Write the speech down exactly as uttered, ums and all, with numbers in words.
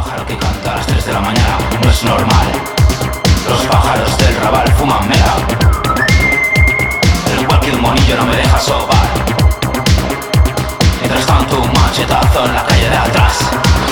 pájaro que canta a las tres de la mañana no es normal. Los pájaros del rabal fuman mega. El igual que un monillo no me deja sobar. Mientras tanto un machetazo en la calle de atrás.